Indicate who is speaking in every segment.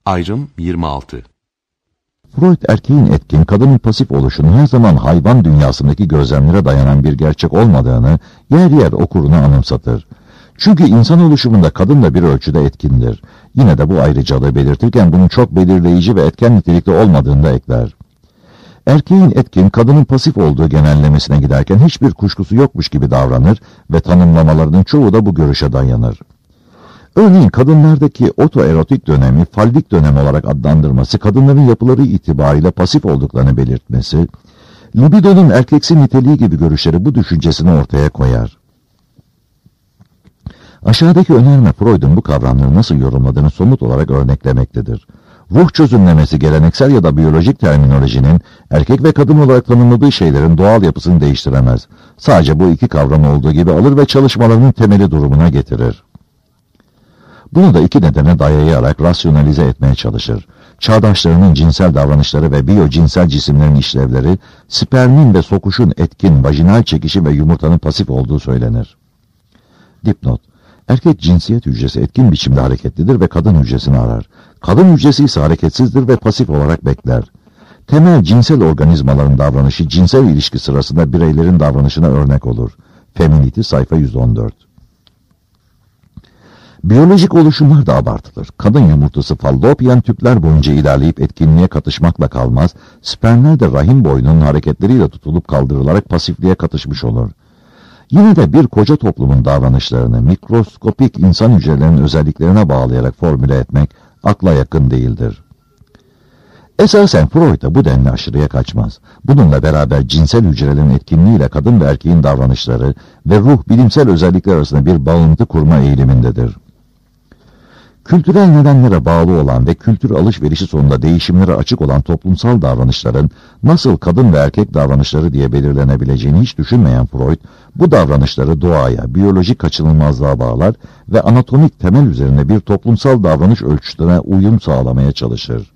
Speaker 1: Ayrım 26.
Speaker 2: Freud erkeğin etkin, kadının pasif oluşunun her zaman hayvan dünyasındaki gözlemlere dayanan bir gerçek olmadığını yer yer okuruna anımsatır. Çünkü insan oluşumunda kadın da bir ölçüde etkindir. Yine de bu ayrıcalığı belirtirken bunun çok belirleyici ve etken nitelikte olmadığını da ekler. Erkeğin etkin, kadının pasif olduğu genellemesine giderken hiçbir kuşkusu yokmuş gibi davranır ve tanımlamalarının çoğu da bu görüşe dayanır. Örneğin kadınlardaki otoerotik dönemi, fallik dönem olarak adlandırması, kadınların yapıları itibariyle pasif olduklarını belirtmesi, libidonun erkeksi niteliği gibi görüşleri bu düşüncesini ortaya koyar. Aşağıdaki önerme Freud'un bu kavramları nasıl yorumladığını somut olarak örneklemektedir. Ruh çözümlemesi geleneksel ya da biyolojik terminolojinin erkek ve kadın olarak tanımladığı şeylerin doğal yapısını değiştiremez. Sadece bu iki kavramı olduğu gibi alır ve çalışmalarının temeli durumuna getirir. Bunu da iki nedene dayayarak rasyonalize etmeye çalışır. Çağdaşlarının cinsel davranışları ve biyocinsel cisimlerin işlevleri, spermin ve sokuşun etkin, vajinal çekişi ve yumurtanın pasif olduğu söylenir. Dipnot: erkek cinsiyet hücresi etkin biçimde hareketlidir ve kadın hücresini arar. Kadın hücresi ise hareketsizdir ve pasif olarak bekler. Temel cinsel organizmaların davranışı cinsel ilişki sırasında bireylerin davranışına örnek olur. Feminity sayfa 114. Biyolojik oluşumlar da abartılır. Kadın yumurtası fallopian tüpler boyunca ilerleyip etkinliğe katışmakla kalmaz, spermler de rahim boyunun hareketleriyle tutulup kaldırılarak pasifliğe katışmış olur. Yine de bir koca toplumun davranışlarını mikroskopik insan hücrelerinin özelliklerine bağlayarak formüle etmek akla yakın değildir. Esasen Freud da bu denli aşırıya kaçmaz. Bununla beraber cinsel hücrelerin etkinliğiyle kadın ve erkeğin davranışları ve ruh bilimsel özellikler arasında bir bağıntı kurma eğilimindedir. Kültürel nedenlere bağlı olan ve kültür alışverişi sonunda değişimlere açık olan toplumsal davranışların nasıl kadın ve erkek davranışları diye belirlenebileceğini hiç düşünmeyen Freud, bu davranışları doğaya, biyolojik kaçınılmazlığa bağlar ve anatomik temel üzerine bir toplumsal davranış ölçütlerine uyum sağlamaya çalışır.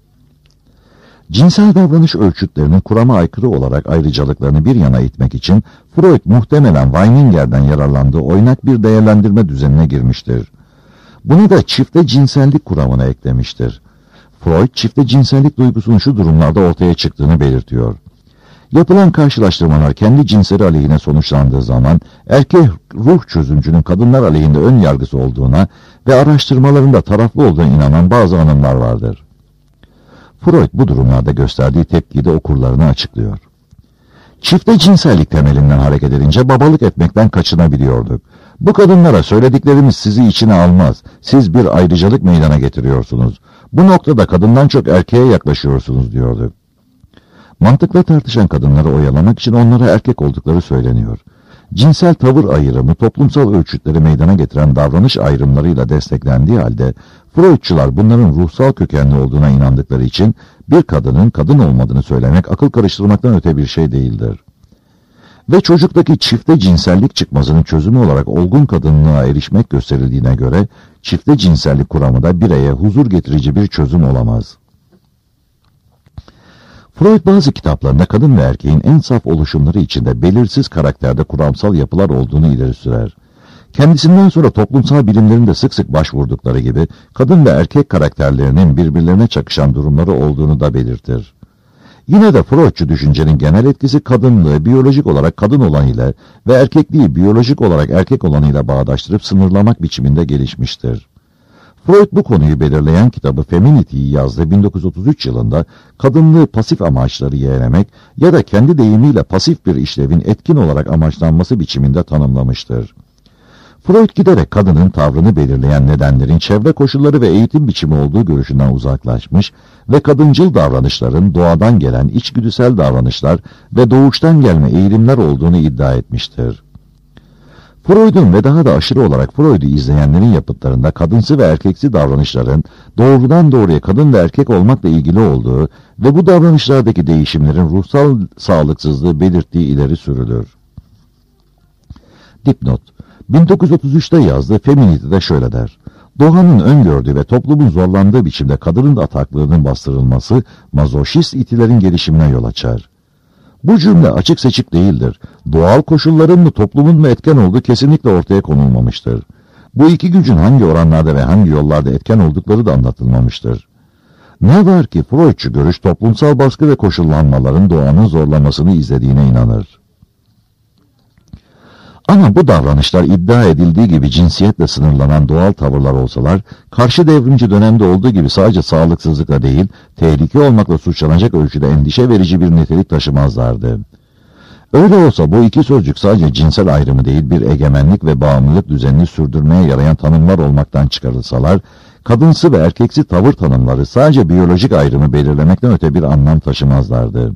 Speaker 2: Cinsel davranış ölçütlerinin kurama aykırı olarak ayrıcalıklarını bir yana itmek için Freud muhtemelen Weininger'den yararlandığı oynak bir değerlendirme düzenine girmiştir. Bunu da çifte cinsellik kuramına eklemiştir. Freud, çifte cinsellik duygusunun şu durumlarda ortaya çıktığını belirtiyor. Yapılan karşılaştırmalar kendi cinsleri aleyhine sonuçlandığı zaman erkek ruh çözümcünün kadınlar aleyhinde ön yargısı olduğuna ve araştırmalarında taraflı olduğuna inanan bazı hanımlar vardır. Freud bu durumlarda gösterdiği tepkiyi de okurlarına açıklıyor. Çifte cinsellik temelinden hareket edince babalık etmekten kaçınabiliyorduk. Bu kadınlara söylediklerimiz sizi içine almaz. Siz bir ayrıcalık meydana getiriyorsunuz. Bu noktada kadından çok erkeğe yaklaşıyorsunuz diyorduk. Mantıkla tartışan kadınları oyalamak için onlara erkek oldukları söyleniyor. Cinsel tavır ayrımı toplumsal ölçütleri meydana getiren davranış ayrımlarıyla desteklendiği halde Freudçular bunların ruhsal kökenli olduğuna inandıkları için bir kadının kadın olmadığını söylemek akıl karıştırmaktan öte bir şey değildir. Ve çocuktaki çifte cinsellik çıkmazının çözümü olarak olgun kadınlığa erişmek gösterildiğine göre çifte cinsellik kuramı da bireye huzur getirici bir çözüm olamaz. Freud bazı kitaplarında kadın ve erkeğin en saf oluşumları içinde belirsiz karakterde kuramsal yapılar olduğunu ileri sürer. Kendisinden sonra toplumsal bilimlerin de sık sık başvurdukları gibi kadın ve erkek karakterlerinin birbirlerine çakışan durumları olduğunu da belirtir. Yine de Freudçu düşüncenin genel etkisi kadınlığı biyolojik olarak kadın olanıyla ve erkekliği biyolojik olarak erkek olanıyla bağdaştırıp sınırlamak biçiminde gelişmiştir. Freud bu konuyu belirleyen kitabı Feminity'yi yazdığı 1933 yılında kadınlığı pasif amaçları yeğlemek ya da kendi deyimiyle pasif bir işlevin etkin olarak amaçlanması biçiminde tanımlamıştır. Freud giderek kadının tavrını belirleyen nedenlerin çevre koşulları ve eğitim biçimi olduğu görüşünden uzaklaşmış ve kadıncıl davranışların doğadan gelen içgüdüsel davranışlar ve doğuştan gelme eğilimler olduğunu iddia etmiştir. Freud'un ve daha da aşırı olarak Freud'u izleyenlerin yapıtlarında kadınsı ve erkeksi davranışların doğrudan doğruya kadın ve erkek olmakla ilgili olduğu ve bu davranışlardaki değişimlerin ruhsal sağlıksızlığı belirttiği ileri sürülür. Dipnot: 1933'te yazdığı Feminity'de şöyle der: doğanın öngördüğü ve toplumun zorlandığı biçimde kadının ataklığının bastırılması mazoşist itilerin gelişimine yol açar. Bu cümle açık seçik değildir. Doğal koşulların mı toplumun mu etken olduğu kesinlikle ortaya konulmamıştır. Bu iki gücün hangi oranlarda ve hangi yollarda etken oldukları da anlatılmamıştır. Ne var ki Freudçu görüş toplumsal baskı ve koşullanmaların doğanın zorlamasını izlediğine inanır. Ama bu davranışlar iddia edildiği gibi cinsiyetle sınırlanan doğal tavırlar olsalar, karşı devrimci dönemde olduğu gibi sadece sağlıksızlıkla değil, tehlike olmakla suçlanacak ölçüde endişe verici bir nitelik taşımazlardı. Öyle olsa bu iki sözcük sadece cinsel ayrımı değil, bir egemenlik ve bağımlılık düzenini sürdürmeye yarayan tanımlar olmaktan çıkarılsalar, kadınsı ve erkeksi tavır tanımları sadece biyolojik ayrımı belirlemekten öte bir anlam taşımazlardı.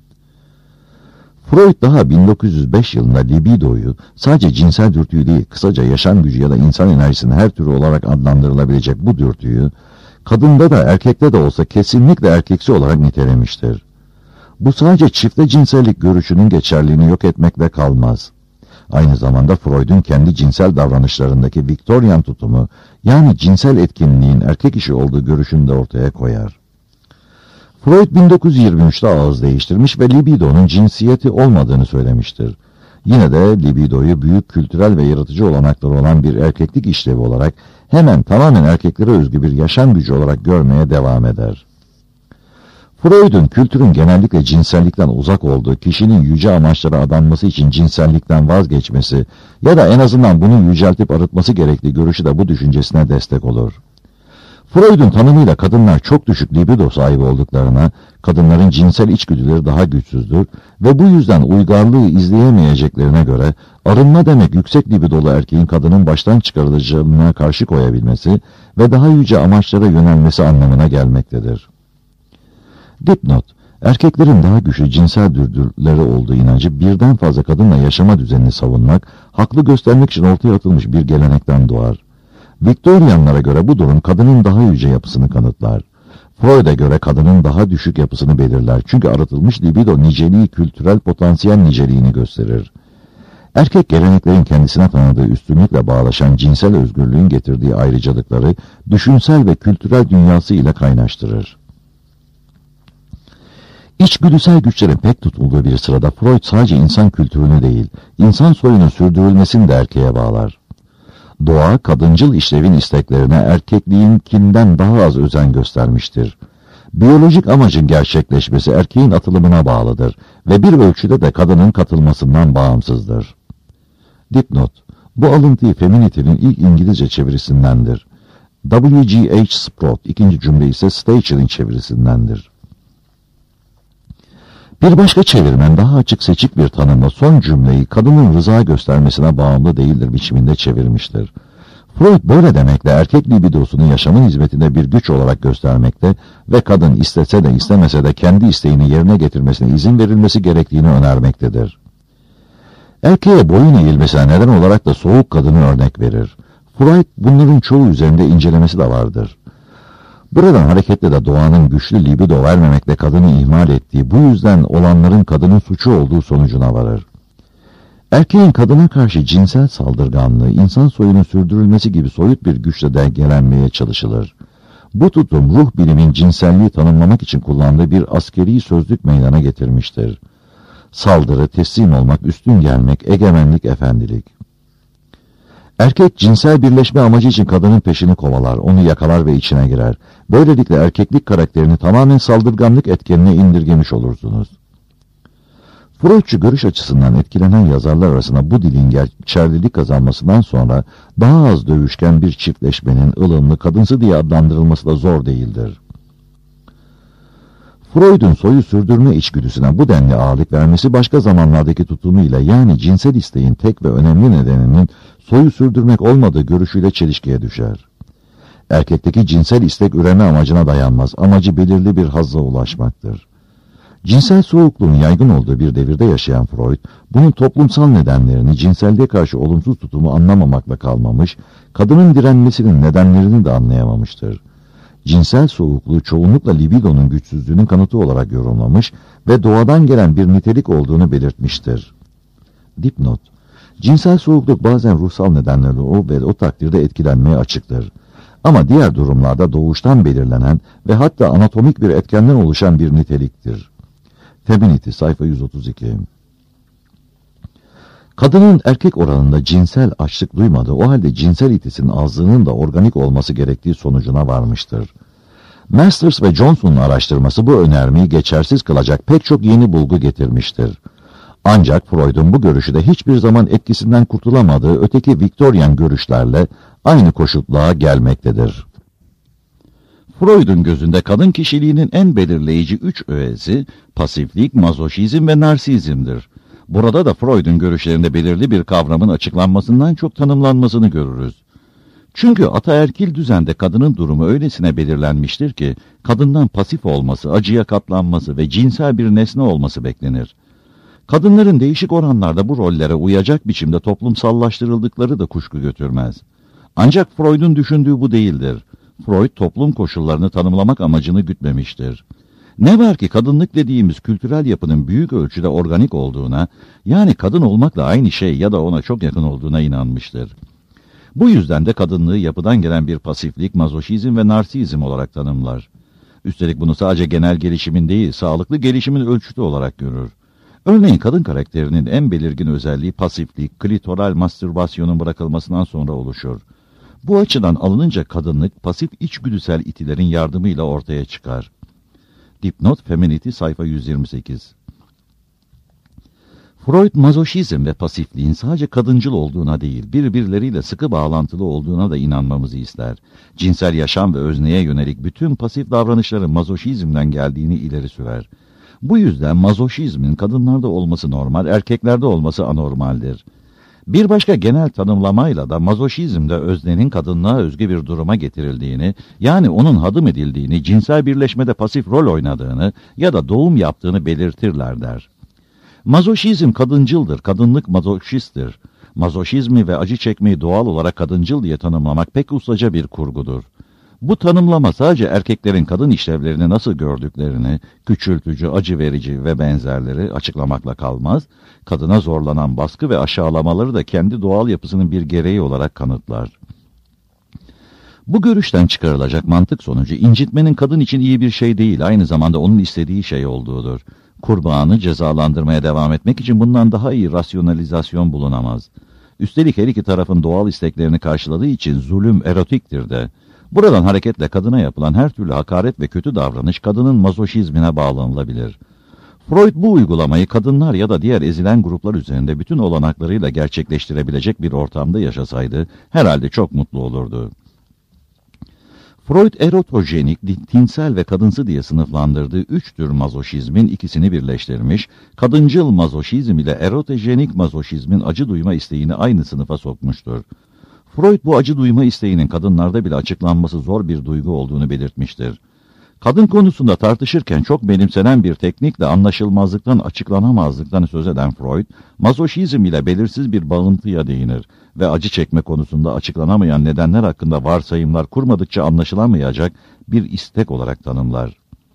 Speaker 2: Freud daha 1905 yılında libidoyu sadece cinsel dürtüyü değil, kısaca yaşam gücü ya da insan enerjisinin her türü olarak adlandırılabilecek bu dürtüyü, kadında da erkekte de olsa kesinlikle erkeksi olarak nitelemiştir. Bu sadece çifte cinsellik görüşünün geçerliğini yok etmekle kalmaz. Aynı zamanda Freud'un kendi cinsel davranışlarındaki Victorian tutumu, yani cinsel etkinliğin erkek işi olduğu görüşünü de ortaya koyar. Freud 1923'te ağız değiştirmiş ve libidonun cinsiyeti olmadığını söylemiştir. Yine de libidoyu büyük kültürel ve yaratıcı olanakları olan bir erkeklik işlevi olarak hemen tamamen erkeklere özgü bir yaşam gücü olarak görmeye devam eder. Freud'un kültürün genellikle cinsellikten uzak olduğu, kişinin yüce amaçlara adanması için cinsellikten vazgeçmesi ya da en azından bunu yüceltip arıtması gerektiği görüşü de bu düşüncesine destek olur. Freud'un tanımıyla kadınlar çok düşük libido sahibi olduklarına, kadınların cinsel içgüdüleri daha güçsüzdür ve bu yüzden uygarlığı izleyemeyeceklerine göre arınma demek yüksek libidolu erkeğin kadının baştan çıkarılacağına karşı koyabilmesi ve daha yüce amaçlara yönelmesi anlamına gelmektedir. Dipnot: erkeklerin daha güçlü cinsel dürtüleri olduğu inancı birden fazla kadınla yaşama düzenini savunmak, haklı göstermek için ortaya atılmış bir gelenekten doğar. Victorianlara göre bu durum kadının daha yüce yapısını kanıtlar. Freud'a göre kadının daha düşük yapısını belirler. Çünkü arıtılmış libido niceliği kültürel potansiyel niceliğini gösterir. Erkek geleneklerin kendisine tanıdığı üstünlükle bağlaşan cinsel özgürlüğün getirdiği ayrıcalıkları düşünsel ve kültürel dünyası ile kaynaştırır. İçgüdüsel güçlerin pek tutulduğu bir sırada Freud sadece insan kültürünü değil, insan soyunun sürdürülmesini de erkeğe bağlar. Doğa, kadıncıl işlevin isteklerine erkekliğinkinden daha az özen göstermiştir. Biyolojik amacın gerçekleşmesi erkeğin atılımına bağlıdır ve bir ölçüde de kadının katılmasından bağımsızdır. Dipnot: bu alıntıyı Feminity'nin ilk İngilizce çevirisindendir. W.G.H. Sprott, ikinci cümle ise Stachel'in çevirisindendir. Bir başka çevirmen daha açık seçik bir tanımla son cümleyi kadının rıza göstermesine bağımlı değildir biçiminde çevirmiştir. Freud böyle demekle erkek libidosunu yaşamın hizmetinde bir güç olarak göstermekte ve kadın istese de istemese de kendi isteğini yerine getirmesine izin verilmesi gerektiğini önermektedir. Erkeğe boyun eğilmesine neden olarak da soğuk kadını örnek verir. Freud bunların çoğu üzerinde incelemesi de vardır. Buradan hareketle de doğanın güçlü libido vermemekle kadını ihmal ettiği, bu yüzden olanların kadının suçu olduğu sonucuna varır. Erkeğin kadına karşı cinsel saldırganlığı, insan soyunun sürdürülmesi gibi soyut bir güçle dengelenmeye çalışılır. Bu tutum ruh bilimin cinselliği tanımlamak için kullandığı bir askeri sözlük meydana getirmiştir. Saldırı, teslim olmak, üstün gelmek, egemenlik, efendilik. Erkek cinsel birleşme amacı için kadının peşini kovalar, onu yakalar ve içine girer. Böylelikle erkeklik karakterini tamamen saldırganlık etkenine indirgemiş olursunuz. Freudçu görüş açısından etkilenen yazarlar arasında bu dilin geçerlilik kazanmasından sonra daha az dövüşken bir çiftleşmenin ılımlı kadınsı diye adlandırılması da zor değildir. Freud'un soyu sürdürme içgüdüsüne bu denli ağırlık vermesi başka zamanlardaki tutumuyla, yani cinsel isteğin tek ve önemli nedeninin soyu sürdürmek olmadığı görüşüyle çelişkiye düşer. Erkekteki cinsel istek üreme amacına dayanmaz, amacı belirli bir hazza ulaşmaktır. Cinsel soğukluğun yaygın olduğu bir devirde yaşayan Freud, bunun toplumsal nedenlerini, cinselliğe karşı olumsuz tutumu anlamamakla kalmamış, kadının direnmesinin nedenlerini de anlayamamıştır. Cinsel soğukluğu çoğunlukla libidonun güçsüzlüğünün kanıtı olarak yorumlamış ve doğadan gelen bir nitelik olduğunu belirtmiştir. Dipnot: cinsel soğukluk bazen ruhsal nedenlerle o takdirde etkilenmeye açıktır. Ama diğer durumlarda doğuştan belirlenen ve hatta anatomik bir etkenden oluşan bir niteliktir. Feminity, sayfa 132. Kadının erkek oranında cinsel açlık duymadığı, o halde cinsel itisinin azlığının da organik olması gerektiği sonucuna varmıştır. Masters ve Johnson'un araştırması bu önermeyi geçersiz kılacak pek çok yeni bulgu getirmiştir. Ancak Freud'un bu görüşü de hiçbir zaman etkisinden kurtulamadığı öteki Victorian görüşlerle aynı koşutluğa gelmektedir. Freud'un gözünde kadın kişiliğinin en belirleyici üç öğesi pasiflik, mazoşizm ve narsizmdir. Burada da Freud'un görüşlerinde belirli bir kavramın açıklanmasından çok tanımlanmasını görürüz. Çünkü ataerkil düzende kadının durumu öylesine belirlenmiştir ki kadından pasif olması, acıya katlanması ve cinsel bir nesne olması beklenir. Kadınların değişik oranlarda bu rollere uyacak biçimde toplumsallaştırıldıkları da kuşku götürmez. Ancak Freud'un düşündüğü bu değildir. Freud toplum koşullarını tanımlamak amacını gütmemiştir. Ne var ki kadınlık dediğimiz kültürel yapının büyük ölçüde organik olduğuna, yani kadın olmakla aynı şey ya da ona çok yakın olduğuna inanmıştır. Bu yüzden de kadınlığı yapıdan gelen bir pasiflik, mazoşizm ve narsizm olarak tanımlar. Üstelik bunu sadece genel gelişimin değil, sağlıklı gelişimin ölçütü olarak görür. Örneğin kadın karakterinin en belirgin özelliği pasiflik, klitoral mastürbasyonun bırakılmasından sonra oluşur. Bu açıdan alınınca kadınlık pasif içgüdüsel itilerin yardımıyla ortaya çıkar. Dipnot Femininity sayfa 128. Freud mazoşizm ve pasifliğin sadece kadıncıl olduğuna değil, birbirleriyle sıkı bağlantılı olduğuna da inanmamızı ister. Cinsel yaşam ve özneye yönelik bütün pasif davranışların mazoşizmden geldiğini ileri sürer. Bu yüzden mazoşizmin kadınlarda olması normal, erkeklerde olması anormaldir. Bir başka genel tanımlamayla da mazoşizmde öznenin kadınlığa özgü bir duruma getirildiğini, yani onun hadım edildiğini, cinsel birleşmede pasif rol oynadığını ya da doğum yaptığını belirtirler der. Mazoşizm kadıncıldır, kadınlık mazoşisttir. Mazoşizmi ve acı çekmeyi doğal olarak kadıncıl diye tanımlamak pek ustaca bir kurgudur. Bu tanımlama sadece erkeklerin kadın işlevlerini nasıl gördüklerini, küçültücü, acı verici ve benzerleri açıklamakla kalmaz, kadına zorlanan baskı ve aşağılamaları da kendi doğal yapısının bir gereği olarak kanıtlar. Bu görüşten çıkarılacak mantık sonucu incitmenin kadın için iyi bir şey değil, aynı zamanda onun istediği şey olduğudur. Kurbanı cezalandırmaya devam etmek için bundan daha iyi rasyonalizasyon bulunamaz. Üstelik her iki tarafın doğal isteklerini karşıladığı için zulüm erotiktir de. Buradan hareketle kadına yapılan her türlü hakaret ve kötü davranış kadının mazoşizmine bağlanılabilir. Freud bu uygulamayı kadınlar ya da diğer ezilen gruplar üzerinde bütün olanaklarıyla gerçekleştirebilecek bir ortamda yaşasaydı herhalde çok mutlu olurdu. Freud erotojenik, tinsel ve kadınsı diye sınıflandırdığı üç tür mazoşizmin ikisini birleştirmiş, kadıncıl mazoşizm ile erotojenik mazoşizmin acı duyma isteğini aynı sınıfa sokmuştur. Freud bu acı duyma isteğinin kadınlarda bile açıklanması zor bir duygu olduğunu belirtmiştir. Kadın konusunda tartışırken çok benimsenen bir teknikle anlaşılmazlıktan, açıklanamazlıktan söz eden Freud, mazoşizm ile belirsiz bir bağıntıya değinir ve acı çekme konusunda açıklanamayan nedenler hakkında varsayımlar kurmadıkça anlaşılamayacak bir istek olarak tanımlar.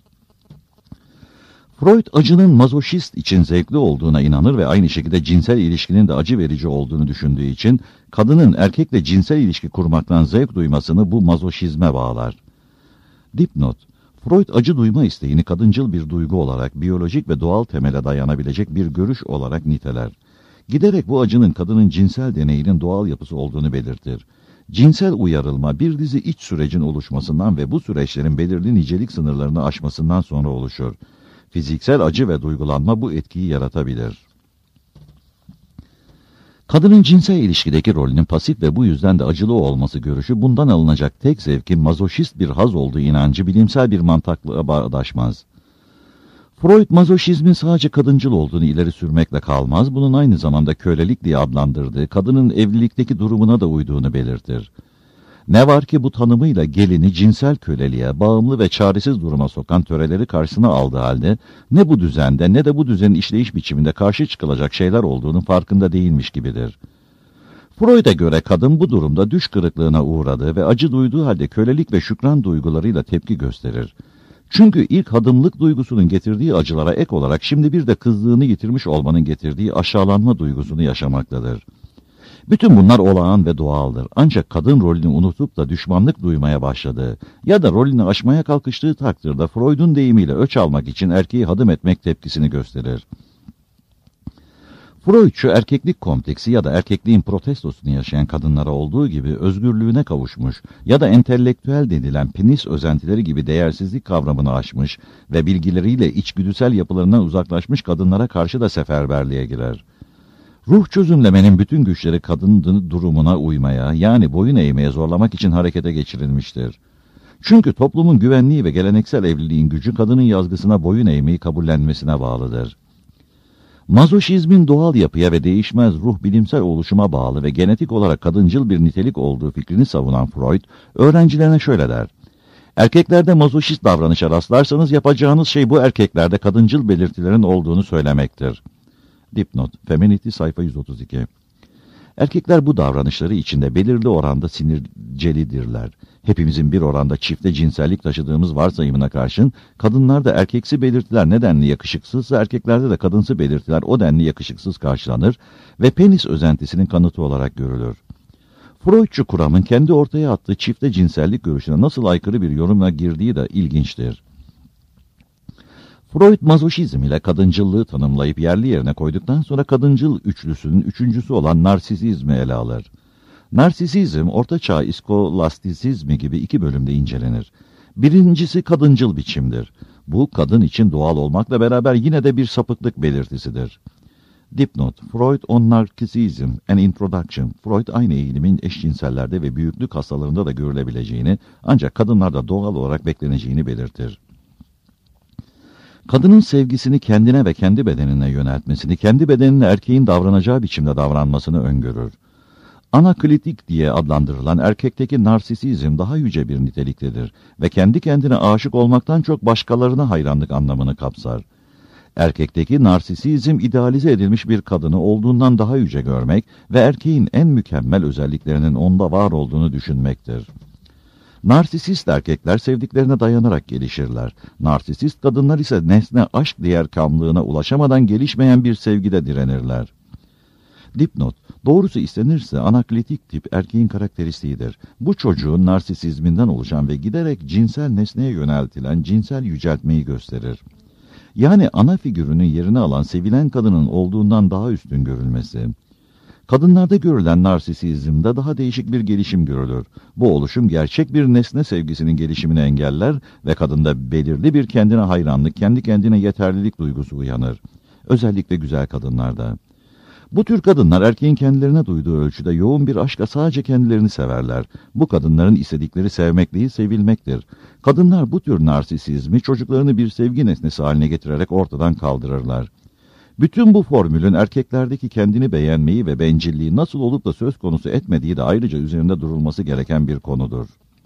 Speaker 2: Freud acının mazoşist için zevkli olduğuna inanır ve aynı şekilde cinsel ilişkinin de acı verici olduğunu düşündüğü için kadının erkekle cinsel ilişki kurmaktan zevk duymasını bu mazoşizme bağlar. Dipnot: Freud acı duyma isteğini kadıncıl bir duygu olarak, biyolojik ve doğal temele dayanabilecek bir görüş olarak niteler. Giderek bu acının kadının cinsel deneyinin doğal yapısı olduğunu belirtir. Cinsel uyarılma bir dizi iç sürecin oluşmasından ve bu süreçlerin belirli nicelik sınırlarını aşmasından sonra oluşur. Fiziksel acı ve duygulanma bu etkiyi yaratabilir. Kadının cinsel ilişkideki rolünün pasif ve bu yüzden de acılı olması görüşü bundan alınacak tek zevkin mazoşist bir haz olduğu inancı bilimsel bir mantıkla bağdaşmaz. Freud mazoşizmin sadece kadıncıl olduğunu ileri sürmekle kalmaz, bunun aynı zamanda kölelik diye adlandırdığı kadının evlilikteki durumuna da uyduğunu belirtir. Ne var ki bu tanımıyla gelini cinsel köleliğe, bağımlı ve çaresiz duruma sokan töreleri karşısına aldığı halde ne bu düzende ne de bu düzenin işleyiş biçiminde karşı çıkılacak şeyler olduğunun farkında değilmiş gibidir. Freud'a göre kadın bu durumda düş kırıklığına uğradığı ve acı duyduğu halde kölelik ve şükran duygularıyla tepki gösterir. Çünkü ilk hadımlık duygusunun getirdiği acılara ek olarak şimdi bir de kızlığını yitirmiş olmanın getirdiği aşağılanma duygusunu yaşamaktadır. Bütün bunlar olağan ve doğaldır. Ancak kadın rolünü unutup da düşmanlık duymaya başladığı ya da rolünü aşmaya kalkıştığı takdirde Freud'un deyimiyle öç almak için erkeği hadım etmek tepkisini gösterir. Freudçu erkeklik kompleksi ya da erkekliğin protestosunu yaşayan kadınlara olduğu gibi özgürlüğüne kavuşmuş ya da entelektüel denilen penis özentileri gibi değersizlik kavramını aşmış ve bilgileriyle içgüdüsel yapılarından uzaklaşmış kadınlara karşı da seferberliğe girer. Ruh çözümlemenin bütün güçleri kadın durumuna uymaya, yani boyun eğmeye zorlamak için harekete geçirilmiştir. Çünkü toplumun güvenliği ve geleneksel evliliğin gücü kadının yazgısına boyun eğmeyi kabullenmesine bağlıdır. Mazoşizmin doğal yapıya ve değişmez ruh bilimsel oluşuma bağlı ve genetik olarak kadıncıl bir nitelik olduğu fikrini savunan Freud, öğrencilerine şöyle der: "Erkeklerde mazoşist davranışa rastlarsanız yapacağınız şey bu erkeklerde kadıncıl belirtilerin olduğunu söylemektir." Dipnot, Femininity sayfa 132. Erkekler bu davranışları içinde belirli oranda sinircelidirler. Hepimizin bir oranda çifte cinsellik taşıdığımız varsayımına karşın, kadınlarda erkeksi belirtiler nedenli yakışıksız, erkeklerde de kadınsı belirtiler o denli yakışıksız karşılanır ve penis özentisinin kanıtı olarak görülür. Freudçu kuramın kendi ortaya attığı çifte cinsellik görüşüne nasıl aykırı bir yorumla girdiği de ilginçtir. Freud mazoşizm ile kadıncıllığı tanımlayıp yerli yerine koyduktan sonra kadıncıl üçlüsünün üçüncüsü olan narsisizmi ele alır. Narsisizm, ortaçağ iskolastisizmi gibi iki bölümde incelenir. Birincisi kadıncıl biçimdir. Bu, kadın için doğal olmakla beraber yine de bir sapıklık belirtisidir. Dipnot, Freud on Narcissism, An Introduction. Freud aynı eğilimin eşcinsellerde ve büyüklük hastalarında da görülebileceğini, ancak kadınlarda doğal olarak bekleneceğini belirtir. Kadının sevgisini kendine ve kendi bedenine yöneltmesini, kendi bedenine erkeğin davranacağı biçimde davranmasını öngörür. Anaklitik diye adlandırılan erkekteki narsisizm daha yüce bir niteliktedir ve kendi kendine aşık olmaktan çok başkalarına hayranlık anlamını kapsar. Erkekteki narsisizm idealize edilmiş bir kadını olduğundan daha yüce görmek ve erkeğin en mükemmel özelliklerinin onda var olduğunu düşünmektir. Narsisist erkekler sevdiklerine dayanarak gelişirler. Narsisist kadınlar ise nesne aşk diğerkamlığına ulaşamadan gelişmeyen bir sevgide direnirler. Dipnot, doğrusu istenirse anaklitik tip erkeğin karakteristiğidir. Bu çocuğun narsisizminden oluşan ve giderek cinsel nesneye yöneltilen cinsel yüceltmeyi gösterir. Yani ana figürünün yerini alan sevilen kadının olduğundan daha üstün görülmesi. Kadınlarda görülen narsisizmde daha değişik bir gelişim görülür. Bu oluşum gerçek bir nesne sevgisinin gelişimini engeller ve kadında belirli bir kendine hayranlık, kendi kendine yeterlilik duygusu uyanır. Özellikle güzel kadınlarda. Bu tür kadınlar erkeğin kendilerine duyduğu ölçüde yoğun bir aşkla sadece kendilerini severler. Bu kadınların istedikleri sevmek değil, sevilmektir. Kadınlar bu tür narsisizmi çocuklarını bir sevgi nesnesi haline getirerek ortadan kaldırırlar. Bütün bu formülün erkeklerdeki kendini beğenmeyi ve bencilliği nasıl olup da söz konusu etmediği de ayrıca üzerinde durulması gereken bir konudur.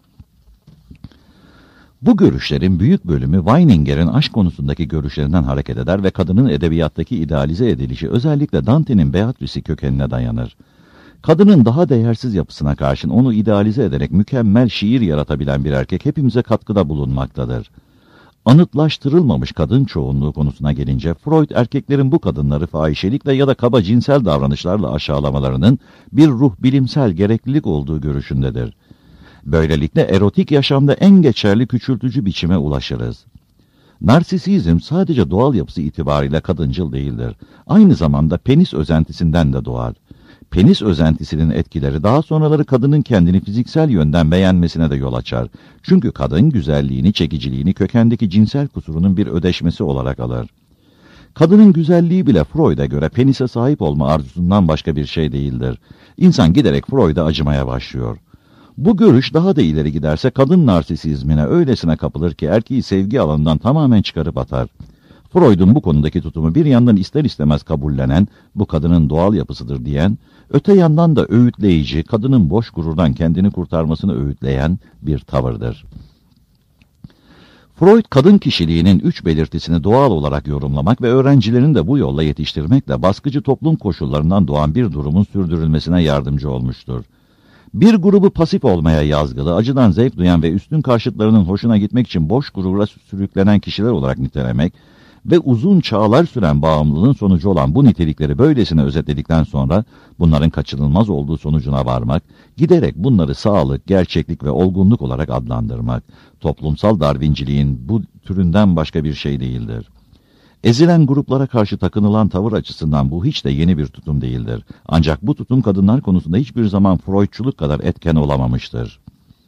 Speaker 2: Bu görüşlerin büyük bölümü Weininger'in aşk konusundaki görüşlerinden hareket eder ve kadının edebiyattaki idealize edilişi özellikle Dante'nin Beatrice'i kökenine dayanır. Kadının daha değersiz yapısına karşın onu idealize ederek mükemmel şiir yaratabilen bir erkek hepimize katkıda bulunmaktadır. Anıtlaştırılmamış kadın çoğunluğu konusuna gelince Freud erkeklerin bu kadınları fahişelikle ya da kaba cinsel davranışlarla aşağılamalarının bir ruh bilimsel gereklilik olduğu görüşündedir. Böylelikle erotik yaşamda en geçerli küçültücü biçime ulaşırız. Narsisizm sadece doğal yapısı itibariyle kadıncıl değildir. Aynı zamanda penis özentisinden de doğar. Penis özentisinin etkileri daha sonraları kadının kendini fiziksel yönden beğenmesine de yol açar. Çünkü kadın güzelliğini, çekiciliğini kökendeki cinsel kusurunun bir ödeşmesi olarak alır. Kadının güzelliği bile Freud'a göre penise sahip olma arzusundan başka bir şey değildir. İnsan giderek Freud'a acımaya başlıyor. Bu görüş daha da ileri giderse kadın narsisizmine öylesine kapılır ki erkeği sevgi alanından tamamen çıkarıp atar. Freud'un bu konudaki tutumu bir yandan ister istemez kabullenen, bu kadının doğal yapısıdır diyen, öte yandan da öğütleyici, kadının boş gururdan kendini kurtarmasını öğütleyen bir tavırdır. Freud, kadın kişiliğinin 3 belirtisini doğal olarak yorumlamak ve öğrencilerini de bu yolla yetiştirmekle baskıcı toplum koşullarından doğan bir durumun sürdürülmesine yardımcı olmuştur. Bir grubu pasif olmaya yazgılı, acıdan zevk duyan ve üstün karşıtlarının hoşuna gitmek için boş gurura sürüklenen kişiler olarak nitelemek ve uzun çağlar süren bağımlılığın sonucu olan bu nitelikleri böylesine özetledikten sonra bunların kaçınılmaz olduğu sonucuna varmak, giderek bunları sağlık, gerçeklik ve olgunluk olarak adlandırmak, toplumsal darwinciliğin bu türünden başka bir şey değildir. Ezilen gruplara karşı takınılan tavır açısından bu hiç de yeni bir tutum değildir. Ancak bu tutum kadınlar konusunda hiçbir zaman Freudçuluk kadar etken olamamıştır.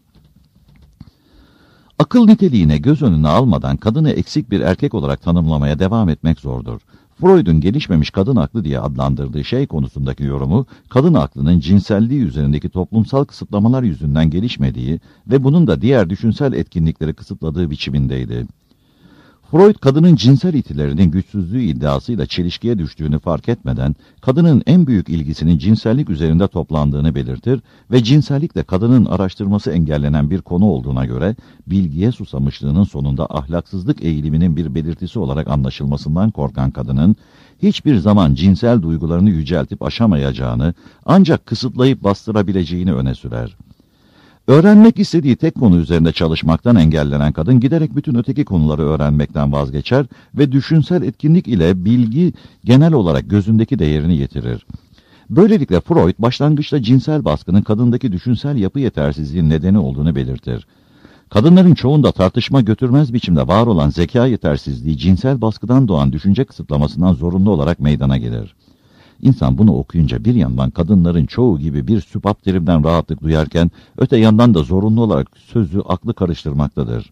Speaker 2: Akıl niteliğine göz önüne almadan kadını eksik bir erkek olarak tanımlamaya devam etmek zordur. Freud'un gelişmemiş kadın aklı diye adlandırdığı şey konusundaki yorumu, kadın aklının cinselliği üzerindeki toplumsal kısıtlamalar yüzünden gelişmediği ve bunun da diğer düşünsel etkinlikleri kısıtladığı biçimindeydi. Freud, kadının cinsel itilerinin güçsüzlüğü iddiasıyla çelişkiye düştüğünü fark etmeden, kadının en büyük ilgisinin cinsellik üzerinde toplandığını belirtir ve cinsellikle kadının araştırması engellenen bir konu olduğuna göre, bilgiye susamışlığının sonunda ahlaksızlık eğiliminin bir belirtisi olarak anlaşılmasından korkan kadının, hiçbir zaman cinsel duygularını yüceltip aşamayacağını, ancak kısıtlayıp bastırabileceğini öne sürer. Öğrenmek istediği tek konu üzerinde çalışmaktan engellenen kadın giderek bütün öteki konuları öğrenmekten vazgeçer ve düşünsel etkinlik ile bilgi genel olarak gözündeki değerini yitirir. Böylelikle Freud başlangıçta cinsel baskının kadındaki düşünsel yapı yetersizliğin nedeni olduğunu belirtir. Kadınların çoğunda tartışma götürmez biçimde var olan zeka yetersizliği cinsel baskıdan doğan düşünce kısıtlamasından zorunlu olarak meydana gelir. İnsan bunu okuyunca bir yandan kadınların çoğu gibi bir sübapterimden rahatlık duyarken öte yandan da zorunlu olarak sözü aklı karıştırmaktadır.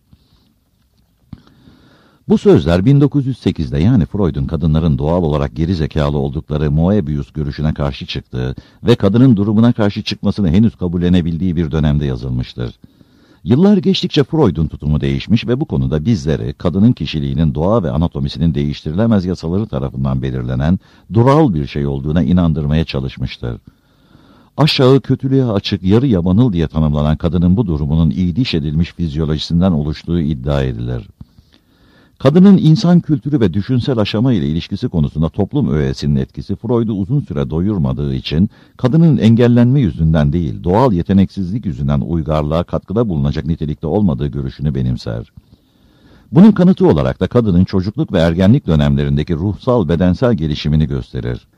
Speaker 2: Bu sözler 1908'de yani Freud'un kadınların doğal olarak geri zekalı oldukları Moebius görüşüne karşı çıktığı ve kadının durumuna karşı çıkmasını henüz kabullenebildiği bir dönemde yazılmıştır. Yıllar geçtikçe Freud'un tutumu değişmiş ve bu konuda bizleri kadının kişiliğinin doğa ve anatomisinin değiştirilemez yasaları tarafından belirlenen dural bir şey olduğuna inandırmaya çalışmıştır. Aşağı kötülüğe açık yarı yabanıl diye tanımlanan kadının bu durumunun iyiliş edilmiş fizyolojisinden oluştuğu iddia edilir. Kadının insan kültürü ve düşünsel aşama ile ilişkisi konusunda toplum öğesinin etkisi Freud'u uzun süre doyurmadığı için kadının engellenme yüzünden değil, doğal yeteneksizlik yüzünden uygarlığa katkıda bulunacak nitelikte olmadığı görüşünü benimser. Bunun kanıtı olarak da kadının çocukluk ve ergenlik dönemlerindeki ruhsal bedensel gelişimini gösterir.